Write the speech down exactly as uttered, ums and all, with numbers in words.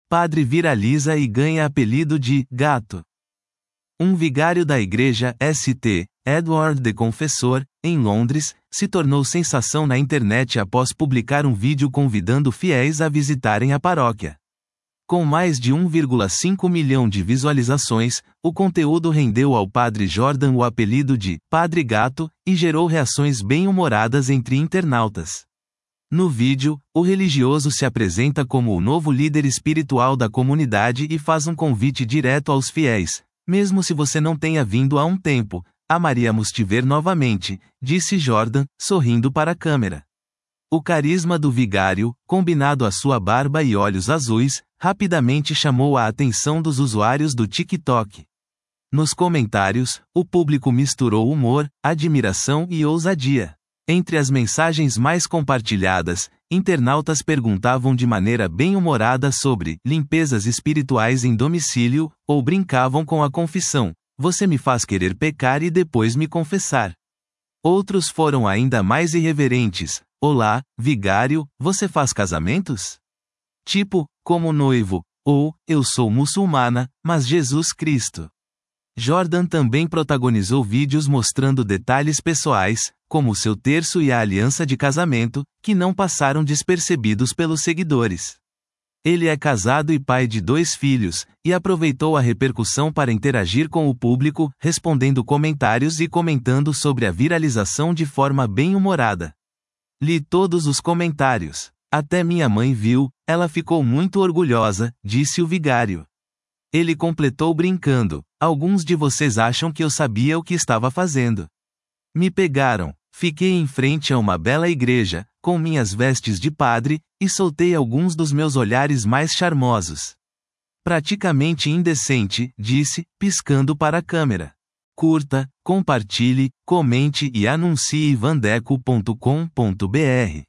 Padre viraliza e ganha apelido de gato. Um vigário da igreja S T, Edward the Confessor, em Londres, se tornou sensação na internet após publicar um vídeo convidando fiéis a visitarem a paróquia. Com mais de um vírgula cinco milhão de visualizações, o conteúdo rendeu ao Padre Jordan o apelido de Padre Gato e gerou reações bem-humoradas entre internautas. No vídeo, o religioso se apresenta como o novo líder espiritual da comunidade e faz um convite direto aos fiéis. Mesmo se você não tenha vindo há um tempo, amaríamos te ver novamente, disse Jordan, sorrindo para a câmera. O carisma do vigário, combinado à sua barba e olhos azuis, rapidamente chamou a atenção dos usuários do TikTok. Nos comentários, o público misturou humor, admiração e ousadia. Entre as mensagens mais compartilhadas, internautas perguntavam de maneira bem-humorada sobre limpezas espirituais em domicílio, ou brincavam com a confissão: "Você me faz querer pecar e depois me confessar." Outros foram ainda mais irreverentes: "Olá, vigário, você faz casamentos?" Tipo, "Como noivo", ou "Eu sou muçulmana, mas Jesus Cristo." Jordan também protagonizou vídeos mostrando detalhes pessoais, como seu terço e a aliança de casamento, que não passaram despercebidos pelos seguidores. Ele é casado e pai de dois filhos, e aproveitou a repercussão para interagir com o público, respondendo comentários e comentando sobre a viralização de forma bem-humorada. "Li todos os comentários. Até minha mãe viu, ela ficou muito orgulhosa", disse o vigário. Ele completou brincando: "Alguns de vocês acham que eu sabia o que estava fazendo. Me pegaram, fiquei em frente a uma bela igreja, com minhas vestes de padre, e soltei alguns dos meus olhares mais charmosos. Praticamente indecente", disse, piscando para a câmera. Curta, compartilhe, comente e anuncie vandeco ponto com ponto br.